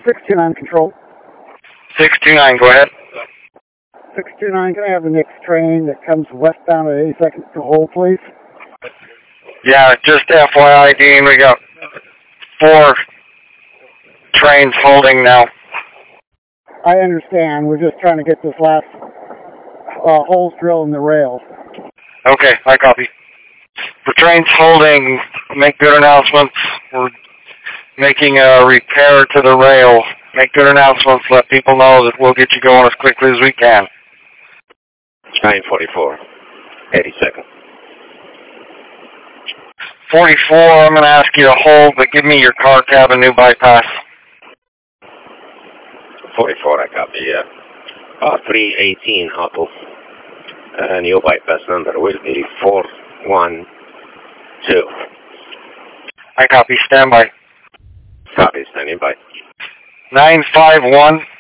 629 control. 629, go ahead. 629, can I have the next train that comes westbound at 82nd to hold, please? Yeah, just FYI, Dean, we got 4 trains holding now. I understand. We're just trying to get this last holes drilled in the rails. Okay, I copy. The train's holding, make good announcements. We're making a repair to the rail. Make good announcements, let people know that we'll get you going as quickly as we can. Train 44, 82nd. 44, I'm going to ask you to hold, but give me your car cab and new bypass. 44, I copy, yeah. 318 Apple. New bypass number will be 412. I copy, stand by. Copy, standing by. 951